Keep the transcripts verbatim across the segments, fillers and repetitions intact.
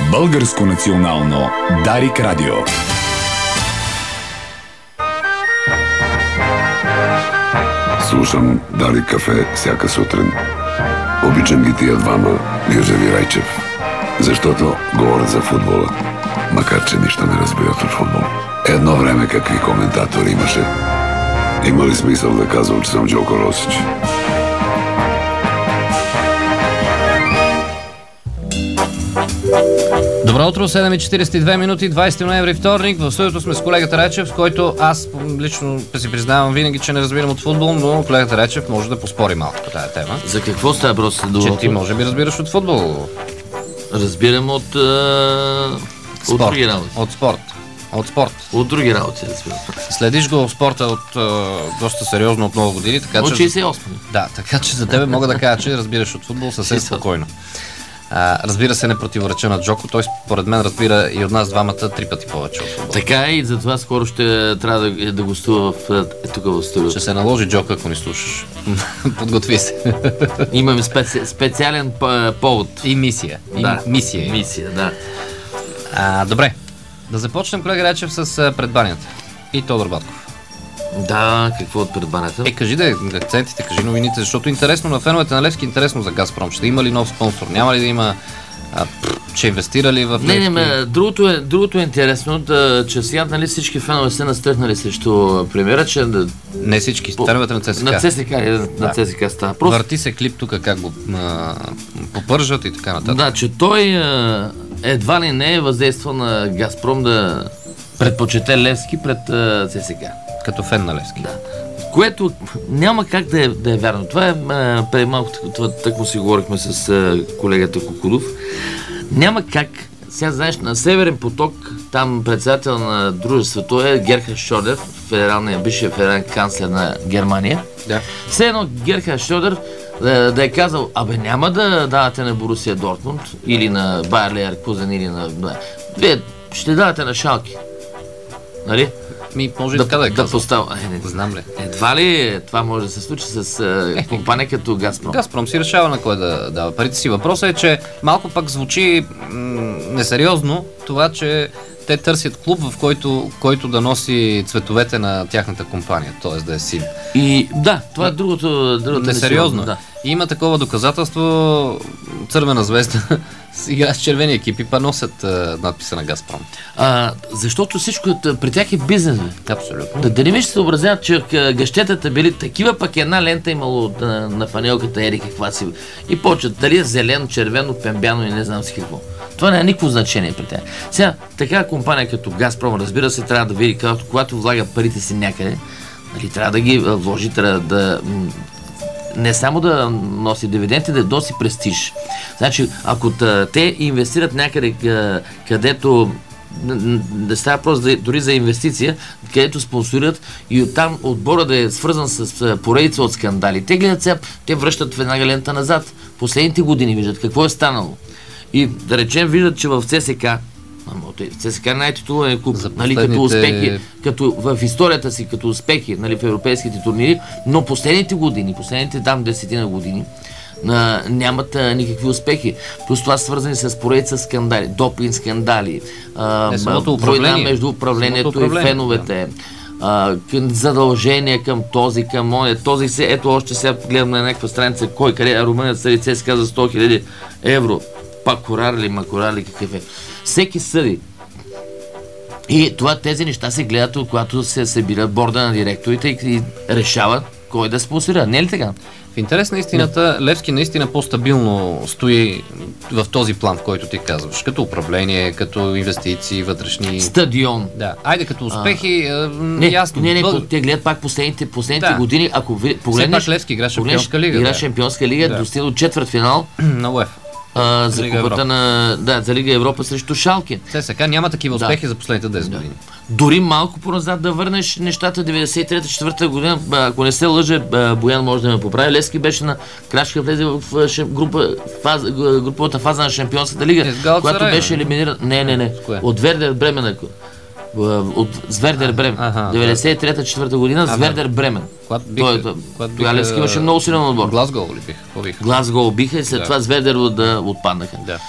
Българско национално Дарик радио. Слушам Дарик кафе всяка сутрин. Обичам ги тия двама, Гюзев и Райчев, защото говорят за футбола, макар че нищо не разбират от футбол. Едно време какви коментатори имаше. Има ли смисъл да казвам, че съм Джоко Росич? Добро утро, седем и четиридесет и две минути, двайсети ноември, вторник. В студиото сме с колегата Райчев, с който аз лично си признавам винаги, че не разбирам от футбол, но колегата Райчев може да поспори малко по тази тема. За какво става просто доброто? Че ти може би разбираш от футбол. Разбирам от, а... от други работи. От спорт. От спорт. От други работи, разбирам. Следиш го в спорта от а, доста сериозно от много години. Така, от че, шейсет и осем. Да, така че за тебе мога да кажа, че разбираш от футбол съвсем спокойно. А, разбира се, не противореча на Джоко, той според мен разбира и от нас двамата три пъти повече от футбол. Така и затова скоро ще трябва да, да гостува в, е, тук в студиото. Ще се наложи, Джоко, ако ни слушаш. Подготви се. Имаме специ, специален повод. И мисия. Да. И мисия. Мисия, да. А, добре, да започнем, колега Райчев, с предбанията. И Тодор Батков. Да, какво от предбанята? Е, кажи да акцентите, кажи новините, защото интересно на феновете на Левски, интересно за Газпром. Ще има ли нов спонсор? Няма ли да има... А, че инвестирали в... Не, не, ме, другото, е, другото е интересно, да, че сега нали, всички фенове се настръхнали срещу премиера, че... Да, не всички, феновете на ЦСКА. На ЦСКА, на да. ЦСКА става. Просто... Върти се клип тук, как го а, попържат и така нататък. Да, че той а, едва ли не е въздействал на Газпром да предпочете Левски пред а, ЦСКА. Като фен на Левски. Да. Което няма как да е, да е вярно. Това е, преди малко, так му си говорихме с а, колегата Кукудов. Няма как, сега знаеш, на Северен поток, там председател на дружеството е Герхард Шрьодер, федералния, бившия федерален канцлер на Германия. Да. Все едно Герхард Шрьодер да, да е казал, абе няма да давате на Борусия Дортмунд или на Байер Леверкузен или на... Вие ще давате на Шалке. Нали? Ми, може да, така да е да поставя. Не знам ли. Едва ли това може да се случи с е, компания като Газпром? Газпром си решава на кой да дава парите си. Въпросът е, че малко пък звучи м- несериозно това, че те търсят клуб, в който, който да носи цветовете на тяхната компания, т.е. да е син. И да, това е другото, другото несериозно. Да. Има такова доказателство. Цървена звезда игра с червени екипи, па носят а, надписа на Газпром. А, защото всичко при тях е бизнес, бе. Абсолютно. Да, да не ми ще се образяват, че гъщетата били такива, пък една лента имало на, на фанелката ери каква си. И почват дали е зелено, червено, пембяно и не знам си какво. Това не е никакво значение при тях. Сега, така компания като Газпром, разбира се, трябва да види, когато, когато влага парите си някъде, нали, трябва да ги вложи, трябва да не само да носи дивиденти, да носи престиж. Значи, ако те инвестират някъде, където да става просто дори за инвестиция, където спонсорират и оттам отбора да е свързан с поредица от скандали. Те гледат сега, те връщат веднага лента назад. Последните години виждат какво е станало. И да речем виждат, че в ЦСКА, в ЦСКА е най-титулен клуб, нали, като успехи, като в историята си, като успехи, нали, в европейските турнири, но последните години, последните там десетина години, а, нямат а, никакви успехи. Плюс това свързани с поредица скандали, допинг скандали, а, война между управлението управление, и феновете. Да. Uh, задължения към този, към оня, този се, ето още сега гледам на някаква страница, кой къде, а Румънец съди ЦСКА за сто хиляди евро. Пак корар ли, макорар ли, какъв е. Всеки съди. И това, тези неща се гледат, когато се събират борда на директорите и, и решават кой да спонсорира. Не е ли така? В интерес на истината, не. Левски наистина по-стабилно стои в този план, в който ти казваш. Като управление, като инвестиции, вътрешни... Стадион. Да. Айде, като успехи, а, не, ясно. Не, не, Бъл... те гледат пак последните, последните да. години. Ако ви погледнеш... Все пак Левски игра Шампионска лига. Игра да. Шампионска лига, да. Достигна до четвърт финал. На УЕФА. А, за купата на... Да, за Лига Европа срещу Шалке. ЦСКА няма такива успехи да. за последните десет да. години. Дори малко по-назад да върнеш нещата, деветдесет и трета четвърта година, ако не се лъже, Боян може да ме поправи. Левски беше на крачка влезе в група, фаз, груповата фаза на Шампионската лига, която беше елиминирана. Не, не, не. От Вердер Бремен. От Звердер Бремен. деветдесет и трета четвърта година Звердер Бремен. Тогава Левски имаше много силен отбор. Глазгол ли биха? Глазгол биха и след това Звердер отпаднаха.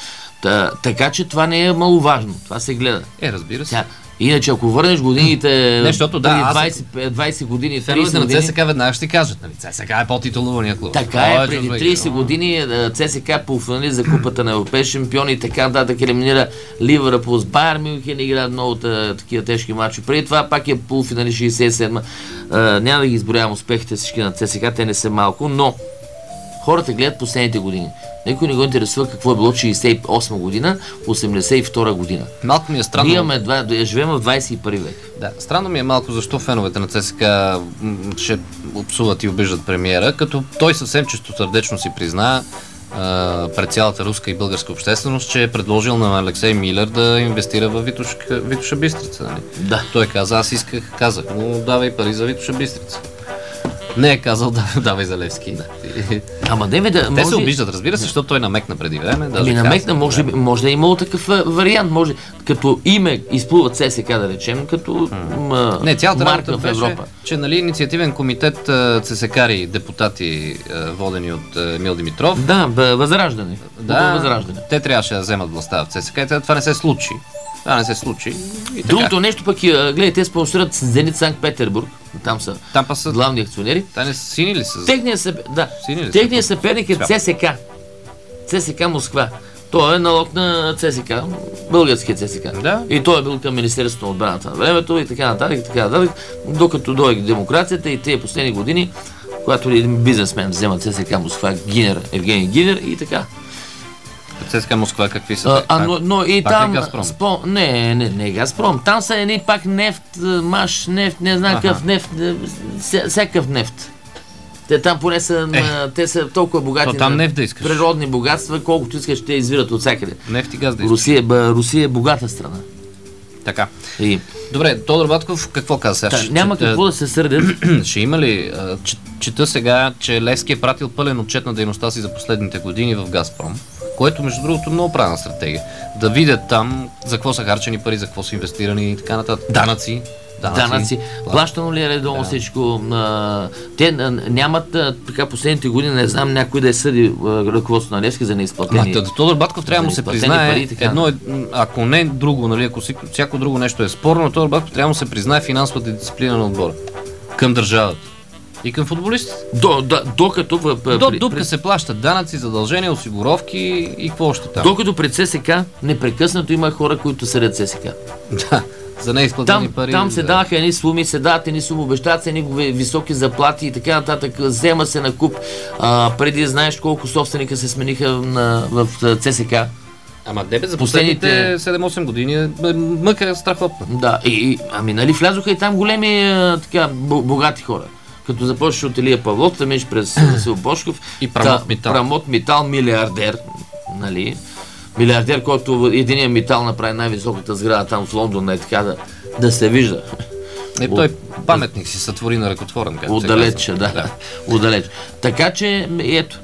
Та, така че това не е маловажно. Това се гледа. Е, разбира се. Тя, иначе, ако върнеш годините Не, защото, да, преди аз- двайсет, двайсет години, Феновете трийсет на години, ЦСКА веднага ще ти кажат, нали? ЦСКА е по-титулувания клуб. така Той е, преди човек, трийсет но- години е, ЦСКА полуфиналист за купата на европейски шампиони и така нататък елиминира Ливърпул с Байер Мюнхен, играят много та- такива тежки матчи. Преди това пак е полуфиналист шейсет и седма. А, няма да ги изброявам успехите всички на ЦСКА, те не са малко, но хората гледат последните години. Никой не го интересува какво е било шейсет и осма година, осемдесет и втора година. Малко ми е странно. Ние имаме два, живеем в двайсет и първи век. Да, странно ми е малко защо феновете на ЦСКА м, ще обсуват и обиждат премиера, като той съвсем чистосърдечно си призна а, пред цялата руска и българска общественост, че е предложил на Алексей Милер да инвестира в Витошка, Витоша Бистрица. Нали? Да. Той каза, аз исках, казах му, давай пари за Витоша Бистрица. Не е казал, давай, давай за Левски. Да. Ама не да. Те може... се обиждат, разбира се, защото той намекна преди време. Даже Ами намекна, каза, може, би- може да е имало такъв а, вариант. Може, като име изплува ЦСКА, да речем, като м, Не, цялата марка работа в беше, Европа. че нали, инициативен комитет а, ЦСКАри, депутати, а, водени от а, Емил Димитров, Да, б- възраждане. да, Възраждане. те трябваше да вземат властта в ЦСКА и това не се случи. Това не се случи. И така. Другото нещо пък, е, гледай, те спонсорират Зенит Санкт-Петербург. Там са Там па са, главни акционери. те не са сини ли са? Техният, съп... да. Сини ли са? Техният съперник е Свят. ЦСКА. ЦСКА Москва. Той е налог на ЦСКА, българския ЦСКА. Да. И той е бил към Министерството на отбраната на времето и така нататък, и така нататък. Докато дойде демокрацията и тези последни години, когато един бизнесмен взема ЦСКА Москва, Гинер, Евгений Гинер и така. ЦСКА Москва какви са? А, те? а, Пак- но, но и пак ли там... Газпром? Спо... Не, не, не Газпром. Там са едни пак нефт, маш, нефт, не знам Аха. какъв нефт, е, ся- всякакъв нефт. Те там поне са, Е. на, те са толкова богати То там на нефт да искаш. природни богатства, колкото искаш ще извират от всякъде. Нефт и газ да искаш. Русия, б, Русия е богата страна. Така. И, Добре, Тодор Батков какво каза сега? та, Ще- няма ще- какво да се сърдят. Ще има ли? а, че- Чета сега, че Левски е пратил пълен отчет на дейността си за последните години в Газпром, което между другото е много правилна стратегия. Да видят там за какво са харчени пари, за какво са инвестирани и така нататък. Данъци. Данъци. Плащано ли е редовно Да. всичко? А, те а, нямат а, така последните години, не знам някой да е съди а, ръководството на Левски за неизплатени. Ма, Тодор Батков трябва да му се Изплатени признае пари и така. едно, е, м, ако не друго, нали, ако всяко, всяко друго нещо е спорно, Тодор Батков трябва да му се признае финансовата дисциплина на отбора към държавата и към футболистите. До, да, докато в, До при- дупка при- се плащат данъци, задължения, осигуровки и какво още там. Докато пред ЦСКА непрекъснато има хора, които съдят ЦСКА. Да, за неизплатени Там, пари. там се да. даваха едни суми, се дават едни суми, обещават се едни ви- високи заплати и така нататък. Взема се на куп. А, преди знаеш колко собственика се смениха на, в ЦСКА. Ама дебе за Последните- последните седем-осем години е мъка страхотна. Да, и, и, ами нали влязоха и там големи а, така, бо- богати хора. Като започваш от Илия Павлов, да минеш през Васил Бошков. И Прамот Та- Митал. Прамот Митал, милиардер. Нали? Милиардер, който единия Митал направи най-високата сграда там в Лондон, е така да, да се вижда. Е, той паметник си сътвори на ръкотворен. както се Отдалеч, казва. да. Отдалеч. Така че, ето.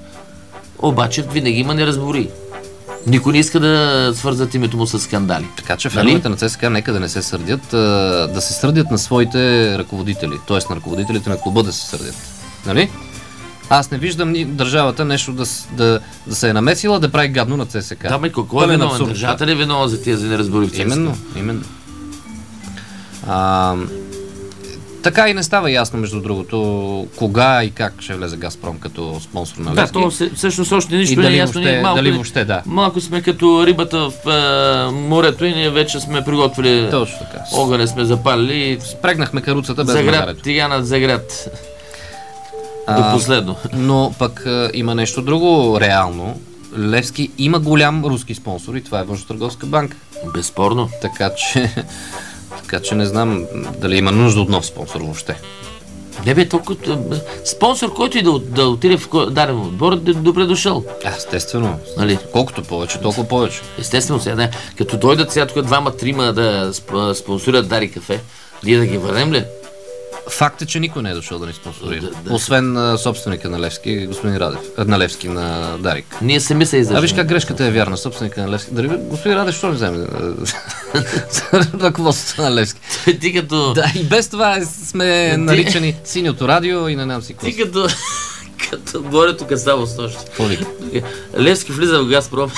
Обаче винаги има неразбори. Никой не иска да свързат името му с скандали. Така че Нали? феновете на ЦСКА нека да не се сърдят, а, да се сърдят на своите ръководители, т.е. на ръководителите на клуба да се сърдят. Нали? Аз не виждам ни държавата нещо да, с- да, да се е намесила, да прави гадно на ЦСКА. Да, ме, кой е Пълен виновен? абсурд, Държавата ли е виновна за тези неразбори в да. ЦСКА? Именно, именно. А, така и не става ясно, между другото, кога и как ще влезе Газпром като спонсор на Да, Левски. то се- всъщност още нищо И не е дали ясно. въобще- Ние малко, дали ли- въобще, да. малко сме като рибата в а, морето и ние вече сме приготвили Точно така. огъня, сме запалили и Спрегнахме каруцата без за град, магарето. тигана за град. До А, последно. Но пък а, има нещо друго реално. Левски има голям руски спонсор и това е Външно-търговска банка. Безспорно. Така че, така че не знам дали има нужда от нов спонсор въобще. Не бе, толкова... Спонсор, който и да, от- да отиде в ко- даден отбор, да- добре дошъл. А, естествено. Нали? Колкото повече, толкова повече. Естествено, сега, не, като дойдат сега тук двама-трима да сп- спонсорират Дари кафе, ние да ги върнем ли? Факт е, че никой не е дошъл да ни спонсорира. Да, да. Освен а, собственика на Левски, господин Радев. А, на Левски, на Дарик. Ние сами се А излъжем. виж как грешката е вярна. Собственика на Левски. Дали господин Радев, що не вземе а, ръководството на Левски? Ти като... Да, и без това е- сме Ти- наричани синьото радио и не знам си какво. Ти като... като Борето Касаво с нощ. Какво вика? Левски влиза в Газпром.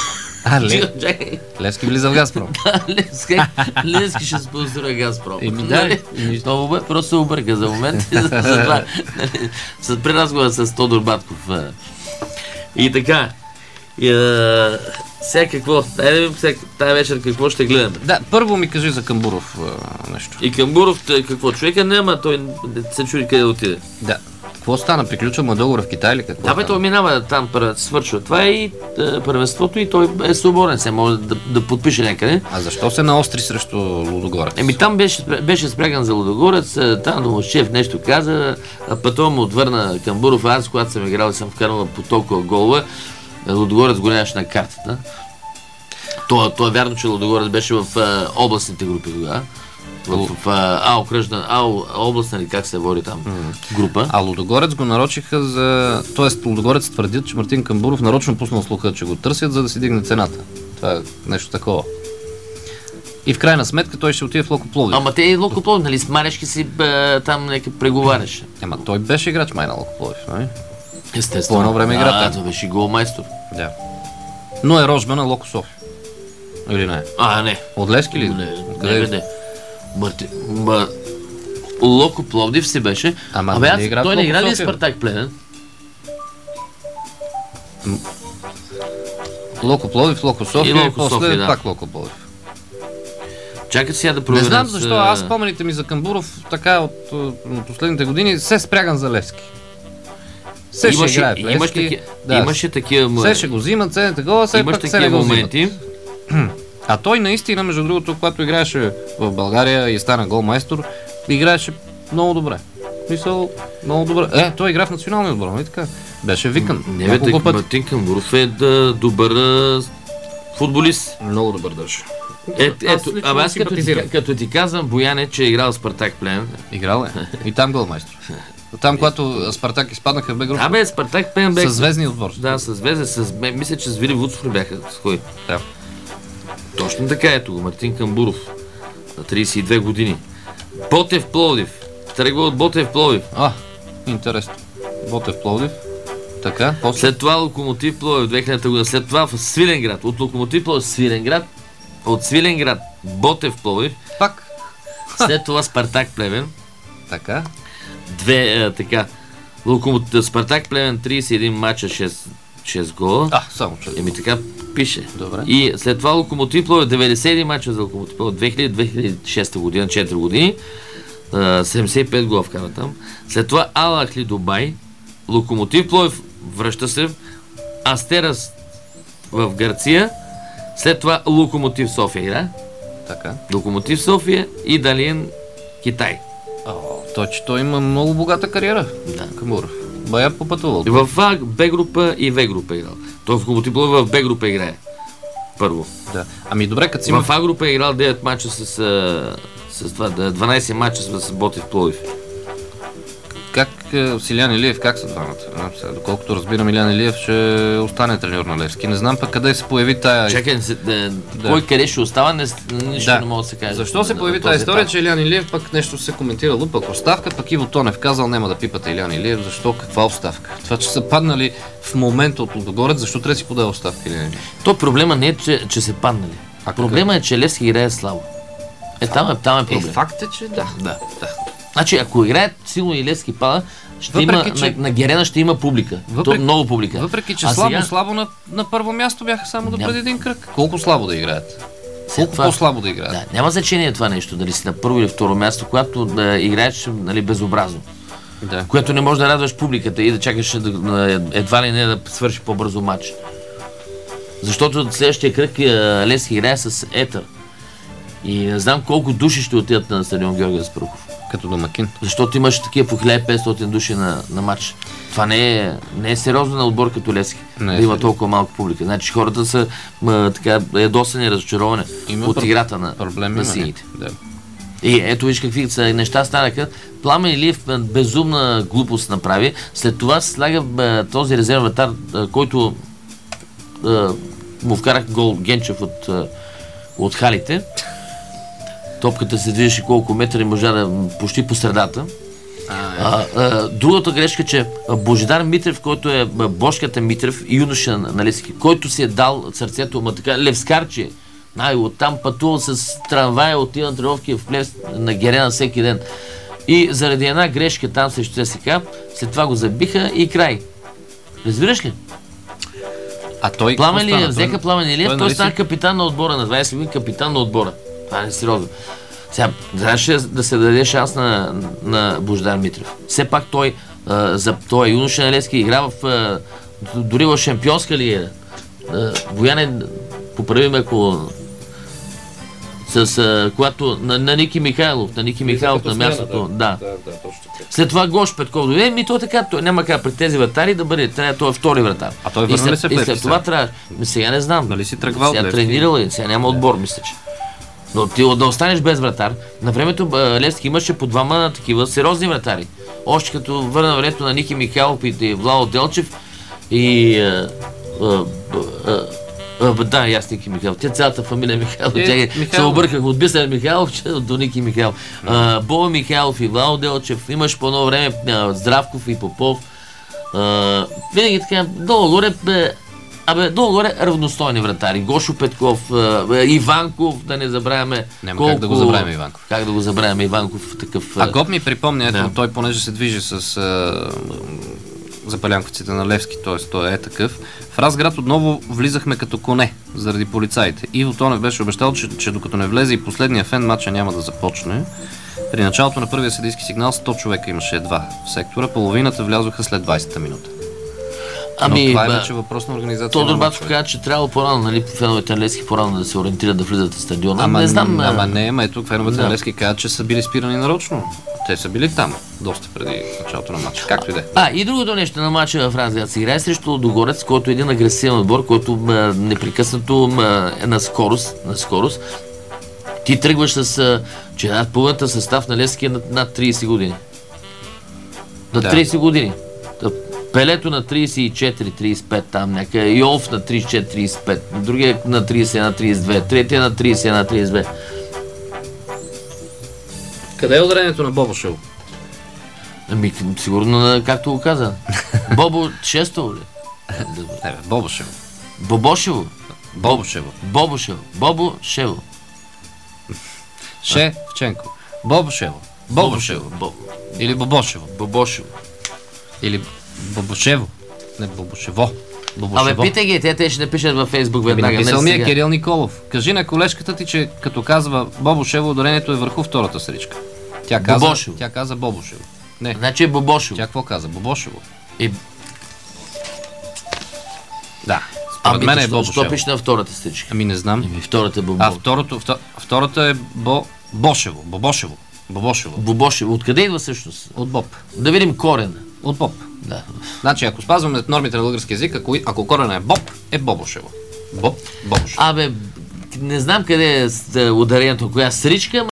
А, Ле... Чакай. Левски влиза в Газпром. Левски, Левски ще спонсорира Газпром. Еми да, Нали? еми- Много бе, просто се обърка за момент. за, за това, нали, с преразговора с Тодор Батков. а. И така. И, а, сега какво? Айде, сега, тая вечер какво ще гледаме? Да, първо ми кажи за Камбуров а, нещо. И Камбуров, тъй, какво? Човека няма, той се чуди къде да отиде. Да. Какво стана? Приключва му договор в Китай или какво? Да, бе, стана? той минава там, пър- свършва. Това е и е, първенството и той е свободен, се може да, да подпише някъде. А защо се наостри срещу Лудогорец? Еми там беше, беше спряган за Лудогорец, е, там Домощев нещо каза, а пътом му отвърна Камбуров. Аз, когато съм играл и съм вкарал по толкова голове, е, Лудогорец го нямаше на картата. То, то е вярно, че Лудогорец беше в е, областните групи тогава. В, в, в А, окръжна, А, областна или как се води там група. А Лудогорец го нарочиха за... Тоест Лудогорец твърдят, че Мартин Камбуров нарочно пуснал слуха, че го търсят, за да си дигне цената. Това е нещо такова. И в крайна сметка той ще отиде в Локо Пловдив. Ама те и Локо Пловдив, нали, с Марешки си бе, там нека преговаряше. Ама той беше играч май на Локо Пловдив, нали? Естествено. По едно време игра А, там. това беше голмайстор. Да. Но е рожба на Локо София. Или не? А, не. От Левски ли? Не, Къде? не, не. Мърти, ма... Локо Пловдив си беше. Ама Абе, не аз, игра в той не Локо игра ли София? Спартак Плевен? Локо Пловдив, Локо София И и, Локо после София, да. пак Локо Пловдив. Чакай сега да проверя. Не знам с, защо, а, аз спомените ми за Камбуров така от, от последните години се спряган за Левски. Се ще имаше, играе в Левски. имаш таки, да, имаше такива... се ще го взимат, се такова, се имаш пък се не такива го взимат. моменти. А той наистина, между другото, когато играеше в България и стана голмайстор, играеше много добре. Мисъл, много добре. Е, той игра в националния отбор, нали така? Беше викан. Не, бе, няколко так, пъти. Мартин Камбуров е да, добър а, футболист. Много добър държа. Е, Аз ето, лично абе аз като ти, симпатизирам. като ти казвам, Бояне, че е играл в Спартак Плевен. Играл е. И там голмайстор. Там, когато Спартак изпаднаха в Б група. Абе, Спартак Плевен бе... Със звездния отбор. Да, с Везе, с... ме- мисля, че с Вили Вуцов ли бяха с кой? Да. Точно така, ето го, Мартин Камбуров, на трийсет и две години. Ботев Пловдив, тръгва от Ботев Пловдив. А, интересно. Ботев Пловдив. Така, после. След това Локомотив Пловдив, две хилядната година. След това в Свиленград, от Локомотив Пловдив, Свиленград, от Свиленград, Ботев Пловдив. Пак. След това Спартак Плевен, Така. две, е, така, Локомотив, Спартак Плевен, трийсет и един мача, шест, шест гола. А, само че. Еми така пише. Добре. И след това Локомотив Пловдив, деветдесет и един мача за Локомотив Пловдив, две хиляди до две хиляди и шеста година, четири години, а, седемдесет и пет гола вкара там. След това Ал Ахли Дубай, Локомотив Пловдив връща се, Астерас в Гърция, след това Локомотив София игра, Така. Локомотив София и Далиен Китай. О, той, че той има много богата кариера. Да. Камбуров. Бая попътувал. В А, Б група и В група играл. Той в Локомотив Пловдив в Б група играе. Първо. Да. Ами добре, като си има... В А група е играл девет мача с, а, с това, да, дванайсет мача с Ботев Пловдив. Как е, с Илян Илиев, как са двамата? А, сега, доколкото разбирам, Илян Илиев ще остане треньор на Левски. Не знам пък къде се появи тая... Чакай, се, да, кой къде ще остава, не, нищо Да. не мога да се каже. Защо се на- появи на тази този история, етап. че Илян Илиев пък нещо се коментирало, пък оставка, пък Иво Тонев казал няма да пипате Илян Илиев, защо, каква оставка? Това, че са паднали в момента от Лудогорец, защо трябва да си подаде оставка Илян Илиев? То проблема не е, че, че се паднали. А Проблема е, че Левски играе слабо. Е, там е, там е Е, проблем. факт е, че да. Да, да. Значи, ако играе силно и Левски пада, ще Въпреки, има, че- на, на Герена ще има публика. Въпреки- То, много публика. Въпреки, че А слабо, сега- слабо на, на първо място бяха само до Ням- преди един кръг. Колко слабо да играят? След Колко това- по-слабо да играят? Да, няма значение това нещо, дали си на първо или второ място, когато да играеш, нали, безобразно. Да. Което не може да радваш публиката и да чакаш да, да, едва ли не да свърши по-бързо матч. Защото следващия кръг е, Левски играе с Етър. И не знам колко души ще отидат на стадион Георги Аспарухов. Като домакин. Защото имаш такива по хиляда и петстотин души на, на матч. Това не е, не е сериозно на отбор като Левски. Не е Да има сериозно. толкова малко публика. Значи хората са м, така ядосани, разочаровани Има от пр- играта на, Проблеми на има, сините. Да. И ето виж какви са неща станаха. Пламен Илиев безумна глупост направи. След това се слага бе, този резервен вратар, е, който е, му вкарах гол Генчев от, е, от халите. Топката се движеше колко метра и можа да почти по средата. А, а, другата грешка, че Божидар Митрев, който е Бошката Митрев, юноша на Левски, който си е дал сърцето, ма така, левскарче, най оттам пътувал с трамвая, отива на тренировки в Плевс на Герена всеки ден. И заради една грешка там срещу ЦСК, след това го забиха и край. Разбираш ли? А той Пламен ли, стана? взеха Пламен Илиев, той, той нали стана си- капитан на отбора, на двайсет години капитан на отбора. Това не е сериозно. Сега, трябваше да се даде шанс на, на Божидар Митрев. Все пак той, а, за той юноша на Левски игра в, а, дори в шампионска лига. Бояне, поправи ме, ако с, а, когато на, на Ники Михайлов, на Ники Михайлов на мястото, да. Да, да, точно така. След това Гош Петков дойде, ми то така, той няма как пред тези вратари да бъде, трябва той е втори вратар. А той И върна ли след, се в и Левски след това сега? трябва, ми сега не знам. Нали си тръгвал в Сега Левски? тренирал е, сега няма отбор, мисля, че. Но ти да останеш без вратар, на времето а, Левски имаше по двама такива сериозни вратари. Още като върна времето на Ники Михайлов и Владо Делчев и а, а, а, а, да, и аз Ники Михайлов. Тя цялата фамилия Михайлов. Е, Тя, се Михайлов. обърках от Бисер Михайлов че до Ники Михайлов. А, Боба Михайлов и Владо Делчев. Имаш по едно време а, Здравков и Попов. А, винаги така, долу-горе, бе, абе, долу-горе равностойни вратари. Гошо Петков, а, бе, Иванков, да не забравяме. Няма колко... как да го забравяме Иванков. Как да го забравяме Иванков, такъв... А Гоп ми припомня, ето Да. той понеже се движи с а, запалянковците на Левски, т.е. той е такъв. В Разград отново влизахме като коне заради полицаите. Иво Тонев беше обещал, че, че докато не влезе и последния фен, матча няма да започне. При началото на първия съдийски сигнал сто човека имаше едва в сектора, половината влязоха след двайсета минута. Ами, Но това е бе, вече въпрос на организация. Тодор на Батов мачове. каза, че трябва по-рано, нали, феновете на Левски по-рано да се ориентират да влизат в стадиона. Ама не знам. Ама а, не, ама ето феновете Да. на Левски казват, че са били спирани нарочно. Те са били там, доста преди началото на матча. Както и да е. А, и другото нещо на матча в Разград се играе срещу Лудогорец, който е един агресивен отбор, който м, непрекъснато м, е на скорост, на скорост. Ти тръгваш с, а, че над половината състав на Левски е над, над трийсет години. На Да. трийсет години. Та, Пелето на трийсет и четири трийсет и пет там някъде, Йолф на трийсет и четири трийсет и пет, другия на трийсет и едно трийсет и две, третия на трийсет и едно трийсет и две. Къде е ударението на Бобошево? Ами, сигурно, на- както го каза. Бобо шесто ли? Не, бе, Бобошево. Бобошево. Бобошево. Бобошево. Бобо Шево. Шевченко. Бобошево. Бобошево. Бобо. Или Бобошево. Бобошево. Или Бобошево. Не, Бобошево. Бобошево. Абе, питай ги, те, те ще напишат във Фейсбук Ами, веднага. написал не ми е сега. Кирил Николов. Кажи на колежката ти, че като казва Бобошево, ударението е върху втората сричка. Тя каза, Бобошево. тя каза Бобошево. Не, Значи е Бобошево. тя какво каза? Бобошево. И... Да. Според Ами, мен е що, що Бобошево. пише на втората стричка? Ами не знам. Ами, втората е Бобо. А второто, вто- втората е Бо... Бошево. Бобошево. Бобошево. Бобошево. Откъде идва всъщност? От Боб. Да видим корен. От Боб. Да. Значи, ако спазваме нормите на български язик, ако, ако корена е Боб, е Бобошево. Боб, Бобошево. Абе, не знам къде е с- ударението, коя стричка,